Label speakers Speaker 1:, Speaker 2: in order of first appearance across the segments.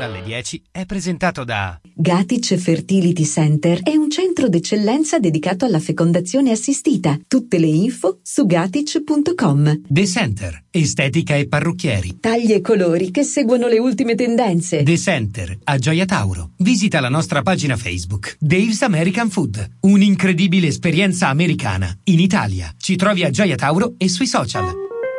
Speaker 1: dalle 10 è presentato da
Speaker 2: Gatic Fertility Center è un centro d'eccellenza dedicato alla fecondazione assistita. Tutte le info su gatic.com.
Speaker 1: The Center, estetica e parrucchieri.
Speaker 2: Tagli e colori che seguono le ultime tendenze.
Speaker 1: The Center, a Gioia Tauro. Visita la nostra pagina Facebook. Dave's American Food, un'incredibile esperienza americana in Italia. Ci trovi a Gioia Tauro e sui social.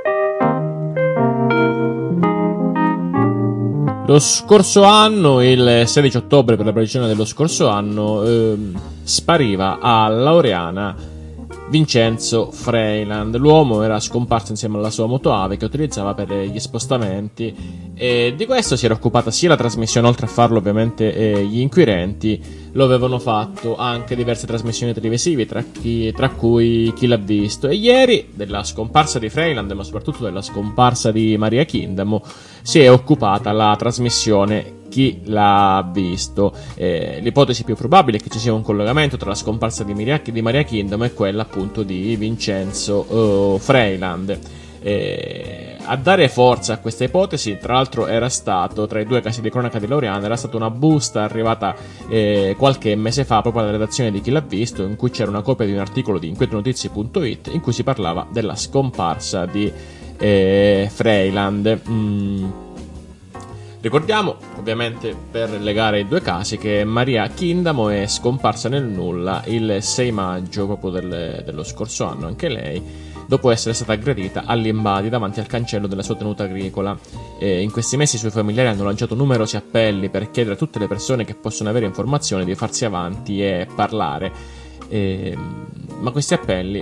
Speaker 3: Lo scorso anno, il 16 ottobre per la precisione dello scorso anno, spariva a Laureana Vincenzo Freyland. L'uomo era scomparso insieme alla sua motoave che utilizzava per gli spostamenti, e di questo si era occupata sia la trasmissione, oltre a farlo ovviamente gli inquirenti lo avevano fatto anche diverse trasmissioni televisive, tra cui Chi l'ha visto. E ieri della scomparsa di Freyland, ma soprattutto della scomparsa di Maria Kindamo, si è occupata la trasmissione Chi l'ha visto. L'ipotesi più probabile è che ci sia un collegamento tra la scomparsa di Maria Kindamo e quella appunto di Vincenzo Freyland. A dare forza a questa ipotesi, tra l'altro, era stato, tra i due casi di cronaca di Laureana, era stata una busta arrivata qualche mese fa proprio alla redazione di Chi l'ha visto, in cui c'era una copia di un articolo di inquietenotizie.it in cui si parlava della scomparsa di Freyland. Ricordiamo, ovviamente, per legare i due casi, che Maria Kindamo è scomparsa nel nulla il 6 maggio proprio dello scorso anno, anche lei, dopo essere stata aggredita all'Imbadi davanti al cancello della sua tenuta agricola. In questi mesi i suoi familiari hanno lanciato numerosi appelli per chiedere a tutte le persone che possono avere informazioni di farsi avanti e parlare, ma questi appelli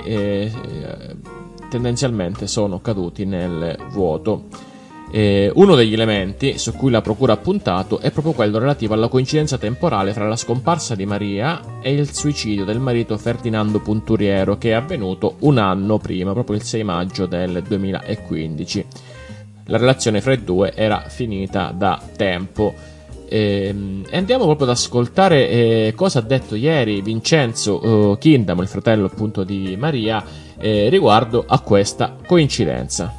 Speaker 3: tendenzialmente sono caduti nel vuoto. Uno degli elementi su cui la procura ha puntato è proprio quello relativo alla coincidenza temporale tra la scomparsa di Maria e il suicidio del marito Ferdinando Punturiero, che è avvenuto un anno prima, proprio il 6 maggio del 2015. La relazione fra i due era finita da tempo. Andiamo proprio ad ascoltare cosa ha detto ieri Vincenzo Kindamo, il fratello appunto di Maria, riguardo a questa coincidenza.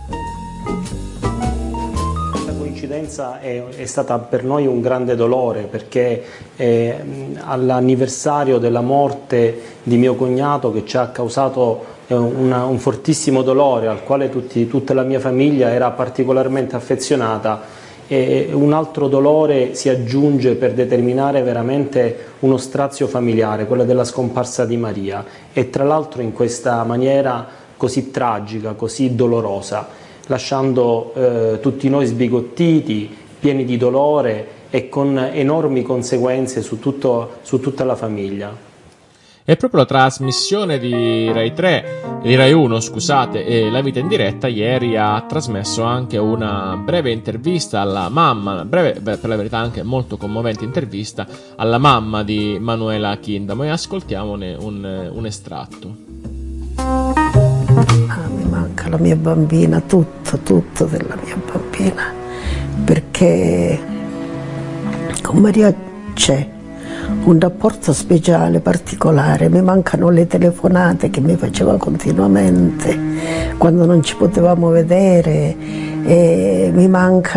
Speaker 4: È stata per noi un grande dolore, perché all'anniversario della morte di mio cognato, che ci ha causato un fortissimo dolore, al quale tutta la mia famiglia era particolarmente affezionata, e un altro dolore si aggiunge per determinare veramente uno strazio familiare, quello della scomparsa di Maria, e tra l'altro in questa maniera così tragica, così dolorosa, lasciando tutti noi sbigottiti, pieni di dolore e con enormi conseguenze su tutta la famiglia.
Speaker 3: E proprio la trasmissione di Rai 1, scusate, La Vita in Diretta, ieri ha trasmesso anche una breve intervista alla mamma, breve per la verità anche molto commovente intervista alla mamma di Manuela Kindamo, e ascoltiamone un estratto.
Speaker 5: Mi manca la mia bambina, tutto della mia bambina, perché con Maria c'è un rapporto speciale, particolare. Mi mancano le telefonate che mi faceva continuamente quando non ci potevamo vedere, mi manca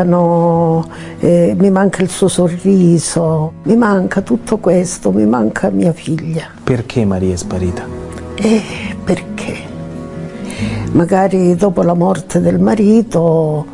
Speaker 5: il suo sorriso, mi manca tutto questo, mi manca mia figlia.
Speaker 6: Perché Maria è sparita?
Speaker 5: Perché magari dopo la morte del marito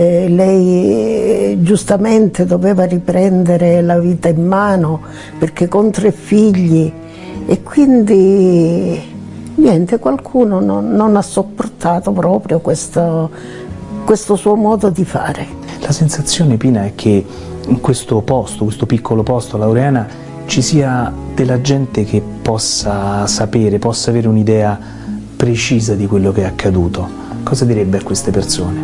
Speaker 5: lei giustamente doveva riprendere la vita in mano, perché con 3 figli, e quindi niente, qualcuno non ha sopportato proprio questo suo modo di fare.
Speaker 6: La sensazione, Pina, è che in questo piccolo posto, Laureana, ci sia della gente che possa sapere, possa avere un'idea precisa di quello che è accaduto. Cosa direbbe a queste persone?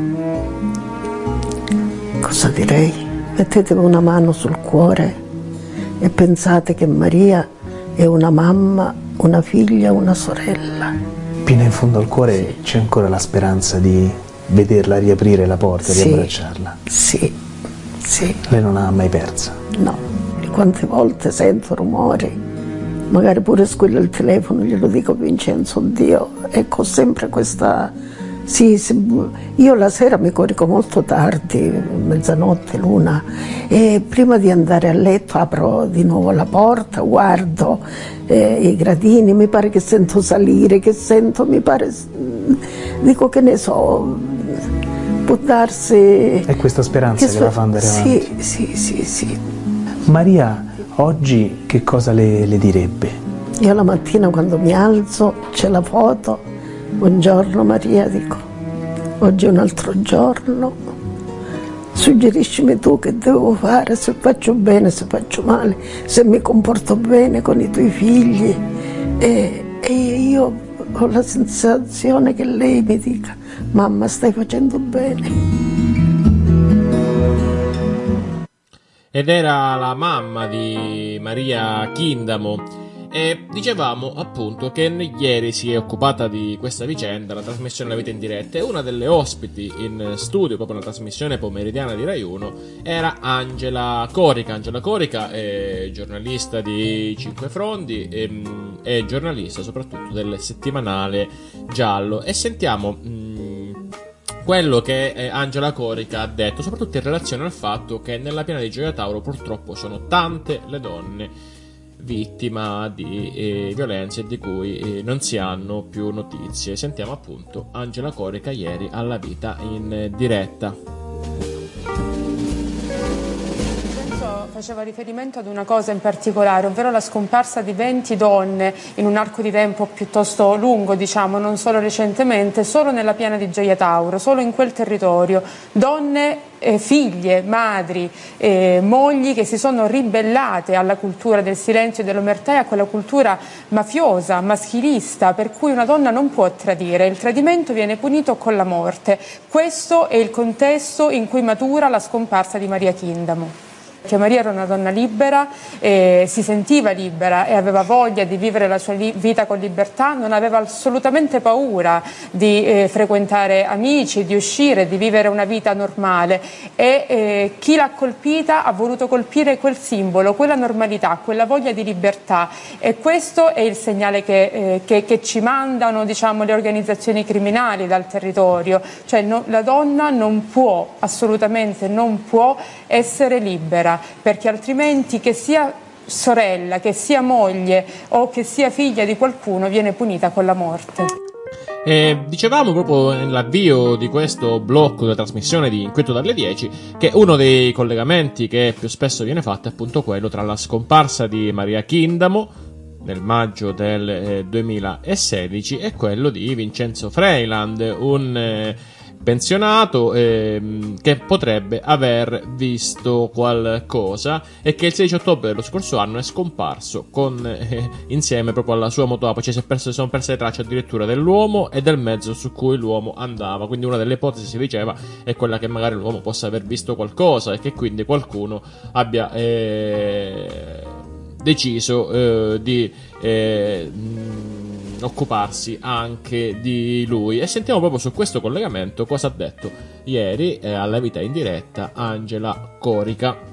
Speaker 5: Cosa direi? Mettetevi una mano sul cuore e pensate che Maria è una mamma, una figlia, una sorella.
Speaker 6: Pina, in fondo al cuore c'è ancora la speranza di vederla riaprire la porta, di abbracciarla?
Speaker 5: Sì.
Speaker 6: Lei non l'ha mai persa?
Speaker 5: No. E quante volte sento rumori, magari pure squilla il telefono, glielo dico: Vincenzo, oddio, ecco, sempre questa Sì, io la sera mi corico molto tardi, mezzanotte, l'una, e prima di andare a letto apro di nuovo la porta, guardo i gradini, mi pare che sento salire, mi pare, dico che ne so, può darsi...
Speaker 6: È questa speranza che la fa andare avanti.
Speaker 5: Sì.
Speaker 6: Maria, oggi che cosa le direbbe?
Speaker 5: Io la mattina quando mi alzo c'è la foto. Buongiorno Maria, dico, oggi è un altro giorno, suggeriscimi tu che devo fare, se faccio bene, se faccio male, se mi comporto bene con i tuoi figli. E io ho la sensazione che lei mi dica, mamma, stai facendo bene.
Speaker 3: Ed era la mamma di Maria Chindamo. E dicevamo appunto che ieri si è occupata di questa vicenda la trasmissione La Vita in Diretta, e una delle ospiti in studio proprio nella trasmissione pomeridiana di Rai 1 era Angela Corica. Angela Corica è giornalista di Cinque Frondi e è giornalista soprattutto del settimanale Giallo, e sentiamo quello che Angela Corica ha detto, soprattutto in relazione al fatto che nella piana di Gioia Tauro purtroppo sono tante le donne vittima di violenze di cui non si hanno più notizie. Sentiamo appunto Angela Corica ieri alla Vita in Diretta.
Speaker 7: Faceva riferimento ad una cosa in particolare, ovvero la scomparsa di 20 donne in un arco di tempo piuttosto lungo, diciamo, non solo recentemente, solo nella piana di Gioia Tauro, solo in quel territorio. Donne, figlie, madri, mogli che si sono ribellate alla cultura del silenzio e dell'omertà e a quella cultura mafiosa, maschilista, per cui una donna non può tradire, il tradimento viene punito con la morte. Questo è il contesto in cui matura la scomparsa di Maria Chindamo. Che Maria era una donna libera, si sentiva libera e aveva voglia di vivere la sua vita con libertà, non aveva assolutamente paura di frequentare amici, di uscire, di vivere una vita normale, e chi l'ha colpita ha voluto colpire quel simbolo, quella normalità, quella voglia di libertà, e questo è il segnale che ci mandano, diciamo, le organizzazioni criminali dal territorio, cioè la donna non può, assolutamente non può essere libera, perché altrimenti che sia sorella, che sia moglie o che sia figlia di qualcuno viene punita con la morte.
Speaker 3: Dicevamo proprio nell'avvio di questo blocco della trasmissione di Inquieto dalle 10 che uno dei collegamenti che più spesso viene fatto è appunto quello tra la scomparsa di Maria Chindamo nel maggio del 2016 e quello di Vincenzo Freyland, un pensionato che potrebbe aver visto qualcosa e che il 16 ottobre dello scorso anno è scomparso insieme proprio alla sua motoauto, cioè si sono perse le tracce addirittura dell'uomo e del mezzo su cui l'uomo andava, quindi una delle ipotesi, si diceva, è quella che magari l'uomo possa aver visto qualcosa e che quindi qualcuno abbia deciso di occuparsi anche di lui. E sentiamo proprio su questo collegamento cosa ha detto ieri alla Vita in Diretta Angela Corica.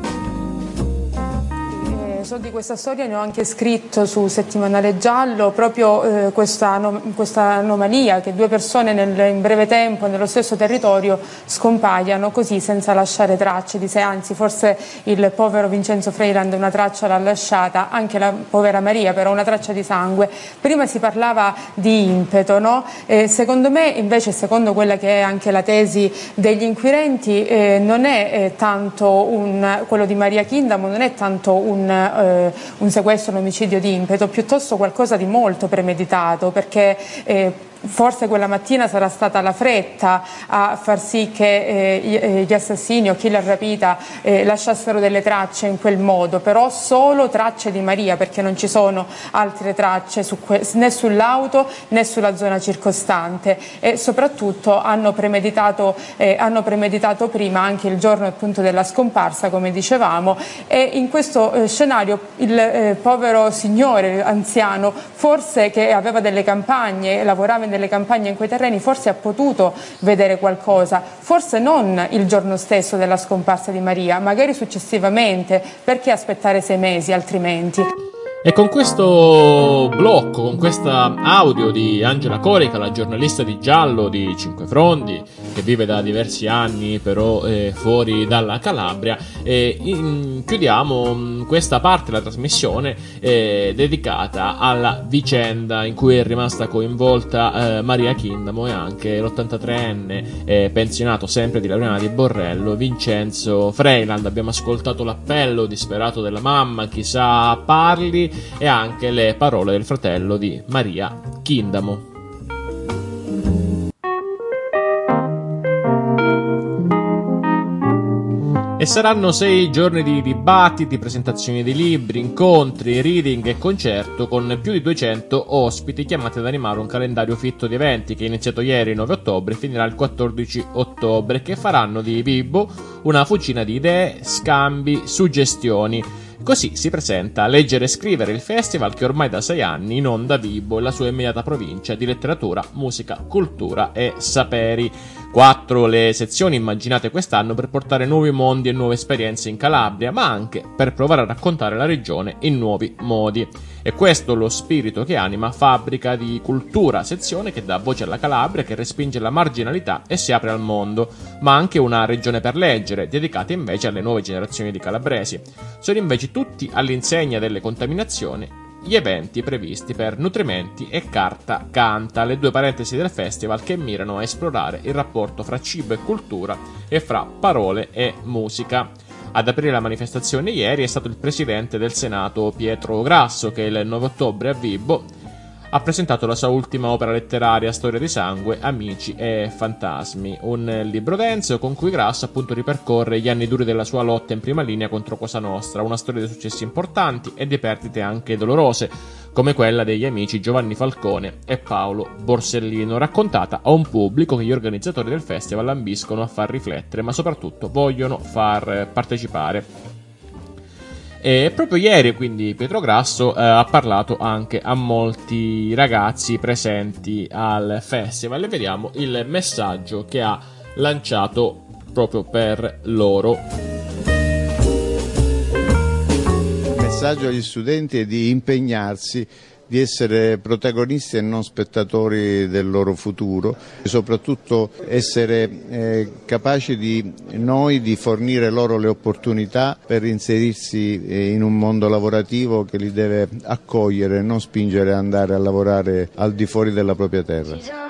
Speaker 7: So di questa storia, ne ho anche scritto su Settimanale Giallo, proprio questa anomalia che due persone in breve tempo nello stesso territorio scompaiano così senza lasciare tracce di sé, anzi forse il povero Vincenzo Freyland una traccia l'ha lasciata, anche la povera Maria però una traccia di sangue. Prima si parlava di impeto, no? Secondo me invece, secondo quella che è anche la tesi degli inquirenti, non è tanto quello di Maria Chindamo non è tanto un sequestro, un omicidio di impeto, piuttosto qualcosa di molto premeditato, perché forse quella mattina sarà stata la fretta a far sì che gli assassini o chi l'ha rapita lasciassero delle tracce in quel modo, però solo tracce di Maria, perché non ci sono altre tracce né sull'auto né sulla zona circostante, e soprattutto hanno premeditato prima, anche il giorno appunto della scomparsa, come dicevamo, e in questo scenario il povero signore anziano, forse che aveva delle campagne, lavorava delle campagne in quei terreni, forse ha potuto vedere qualcosa, forse non il giorno stesso della scomparsa di Maria, magari successivamente, perché aspettare 6 mesi altrimenti?
Speaker 3: E con questo blocco, con questa audio di Angela Corica, la giornalista di Giallo di Cinquefrondi, che vive da diversi anni però fuori dalla Calabria, chiudiamo questa parte della trasmissione dedicata alla vicenda in cui è rimasta coinvolta Maria Chindamo e anche l'83enne pensionato sempre di Laureana di Borrello, Vincenzo Freyland. Abbiamo ascoltato l'appello disperato della mamma, chissà parli, e anche le parole del fratello di Maria Chindamo. E saranno 6 giorni di dibattiti, presentazioni di libri, incontri, reading e concerto con più di 200 ospiti chiamati ad animare un calendario fitto di eventi che è iniziato ieri 9 ottobre e finirà il 14 ottobre, che faranno di Vibo una fucina di idee, scambi, suggestioni. Così si presenta a Leggere e Scrivere, il festival che ormai da 6 anni inonda Vibo e la sua immediata provincia di letteratura, musica, cultura e saperi. 4 le sezioni immaginate quest'anno per portare nuovi mondi e nuove esperienze in Calabria, ma anche per provare a raccontare la regione in nuovi modi. E questo lo spirito che anima Fabbrica di Cultura, sezione che dà voce alla Calabria, che respinge la marginalità e si apre al mondo, ma anche una regione per leggere, dedicata invece alle nuove generazioni di calabresi. Sono invece tutti all'insegna delle contaminazioni gli eventi previsti per Nutrimenti e Carta Canta, le 2 parentesi del festival che mirano a esplorare il rapporto fra cibo e cultura e fra parole e musica. Ad aprire la manifestazione ieri è stato il presidente del Senato Pietro Grasso, che il 9 ottobre a Vibo ha presentato la sua ultima opera letteraria, Storia di sangue, amici e fantasmi, un libro denso con cui Grasso appunto ripercorre gli anni duri della sua lotta in prima linea contro Cosa Nostra, una storia di successi importanti e di perdite anche dolorose, come quella degli amici Giovanni Falcone e Paolo Borsellino, raccontata a un pubblico che gli organizzatori del festival ambiscono a far riflettere, ma soprattutto vogliono far partecipare. E proprio ieri, quindi, Pietro Grasso ha parlato anche a molti ragazzi presenti al festival e vediamo il messaggio che ha lanciato proprio per loro.
Speaker 8: Il messaggio agli studenti è di impegnarsi, di essere protagonisti e non spettatori del loro futuro, e soprattutto essere capaci di fornire loro le opportunità per inserirsi in un mondo lavorativo che li deve accogliere, non spingere ad andare a lavorare al di fuori della propria terra.